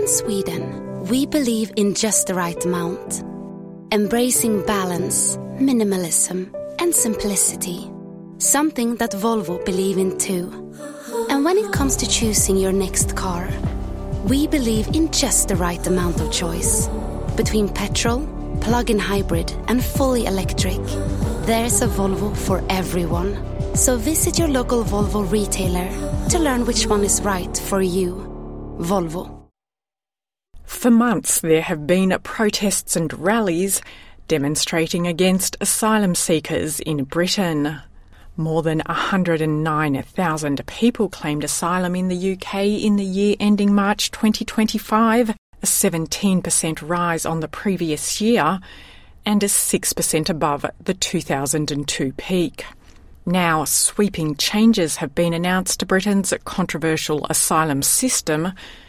In Sweden, we believe in just the right amount, embracing balance, minimalism, and simplicity. Something that Volvo believe in too. And when it comes to choosing your next car, we believe in just the right amount of choice. Between petrol, plug-in hybrid, and fully electric, there's a Volvo for everyone. So visit your local Volvo retailer to learn which one is right for you. Volvo. For months, there have been protests and rallies demonstrating against asylum seekers in Britain. More than 109,000 people claimed asylum in the UK in the year ending March 2025, a 17% rise on the previous year and a 6% above the 2002 peak. Now, sweeping changes have been announced to Britain's controversial asylum system.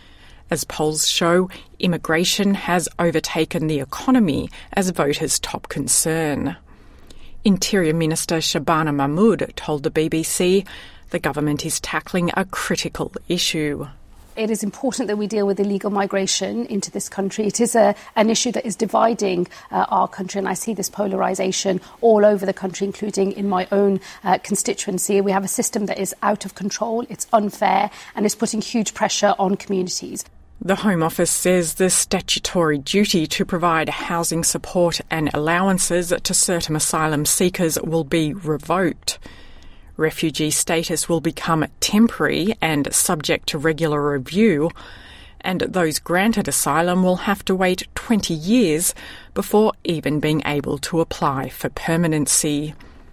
As polls show, immigration has overtaken the economy as voters' top concern. Interior Minister Shabana Mahmood told the BBC the government is tackling a critical issue. It is important that we deal with illegal migration into this country. It is an issue that is dividing our country, and I see this polarisation all over the country, including in my own constituency. We have a system that is out of control, it's unfair, and is putting huge pressure on communities. The Home Office says the statutory duty to provide housing support and allowances to certain asylum seekers will be revoked. Refugee status will become temporary and subject to regular review, and those granted asylum will have to wait 20 years before even being able to apply for permanency.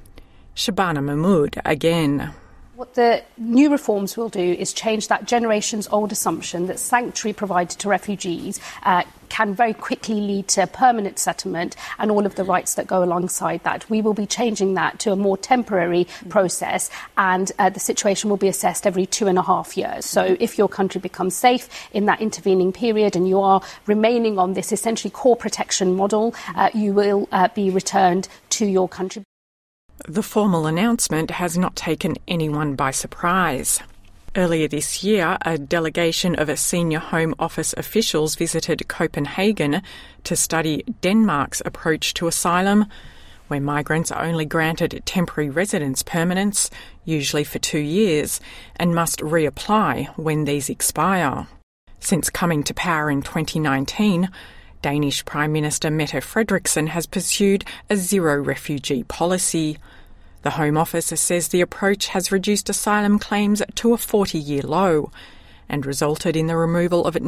Shabana Mahmood again. What the new reforms will do is change that generations-old assumption that sanctuary provided to refugees can very quickly lead to permanent settlement and all of the rights that go alongside that. We will be changing that to a more temporary process, and the situation will be assessed every 2.5 years. So if your country becomes safe in that intervening period and you are remaining on this essentially core protection model, you will be returned to your country. The formal announcement has not taken anyone by surprise. Earlier this year, a delegation of senior Home Office officials visited Copenhagen to study Denmark's approach to asylum, where migrants are only granted temporary residence permanents, usually for 2 years, and must reapply when these expire. Since coming to power in 2019, Danish Prime Minister Mette Frederiksen has pursued a zero-refugee policy. The Home Office says the approach has reduced asylum claims to a 40-year low and resulted in the removal of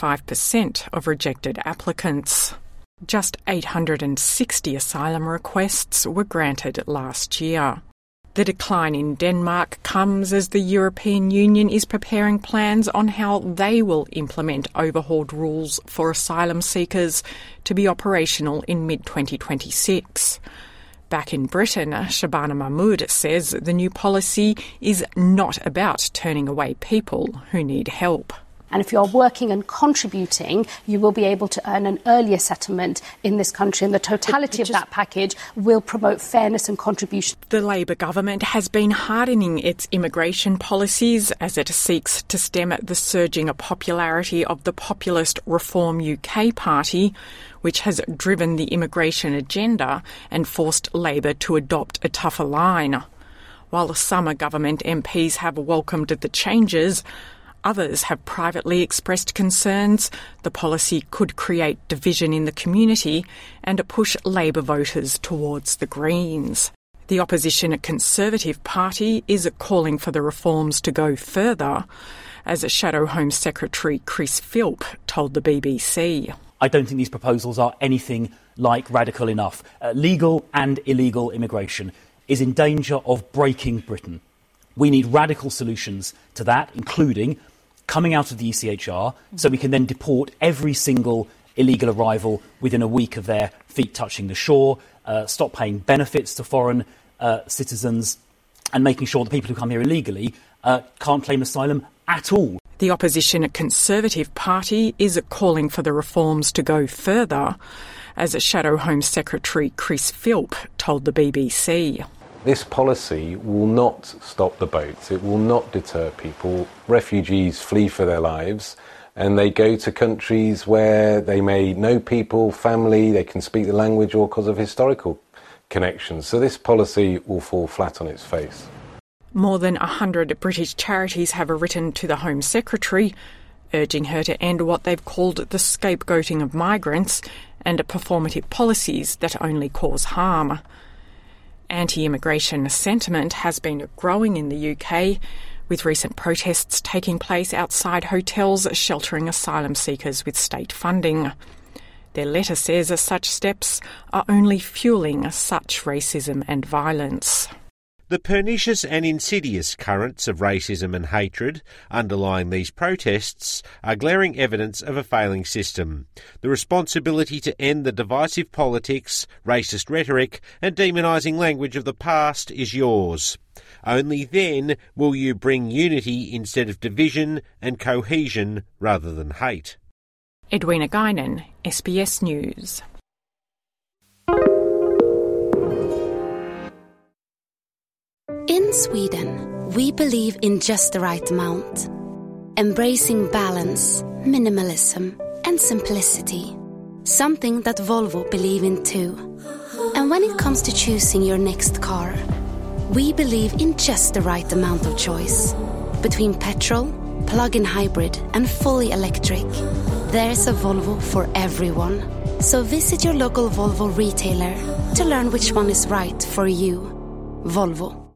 95% of rejected applicants. Just 860 asylum requests were granted last year. The decline in Denmark comes as the European Union is preparing plans on how they will implement overhauled rules for asylum seekers to be operational in mid-2026. Back in Britain, Shabana Mahmood says the new policy is not about turning away people who need help. And if you're working and contributing, you will be able to earn an earlier settlement in this country, and the totality of that package will promote fairness and contribution. The Labour government has been hardening its immigration policies as it seeks to stem the surging popularity of the populist Reform UK party, which has driven the immigration agenda and forced Labour to adopt a tougher line. While some government MPs have welcomed the changes, others have privately expressed concerns the policy could create division in the community and push Labour voters towards the Greens. The opposition Conservative Party is calling for the reforms to go further, as Shadow Home Secretary Chris Philp told the BBC. I don't think these proposals are anything like radical enough. Legal and illegal immigration is in danger of breaking Britain. We need radical solutions to that, including coming out of the ECHR, so we can then deport every single illegal arrival within a week of their feet touching the shore, stop paying benefits to foreign citizens, and making sure that people who come here illegally can't claim asylum at all. The opposition Conservative Party is calling for the reforms to go further, as Shadow Home Secretary Chris Philp told the BBC. This policy will not stop the boats. It will not deter people. Refugees flee for their lives. and they go to countries where they may know people, family, they can speak the language, or because of historical connections. So this policy will fall flat on its face. More than 100 British charities have written to the Home Secretary, urging her to end what they've called the scapegoating of migrants and performative policies that only cause harm. Anti-immigration sentiment has been growing in the UK, with recent protests taking place outside hotels sheltering asylum seekers with state funding. Their letter says such steps are only fuelling such racism and violence. The pernicious and insidious currents of racism and hatred underlying these protests are glaring evidence of a failing system. The responsibility to end the divisive politics, racist rhetoric and demonising language of the past is yours. Only then will you bring unity instead of division and cohesion rather than hate. Edwina Guinan, SBS News. In Sweden, we believe in just the right amount, embracing balance, minimalism, and simplicity. Something that Volvo believe in too. And when it comes to choosing your next car, we believe in just the right amount of choice. Between petrol, plug-in hybrid, and fully electric, there's a Volvo for everyone. So visit your local Volvo retailer to learn which one is right for you. Volvo.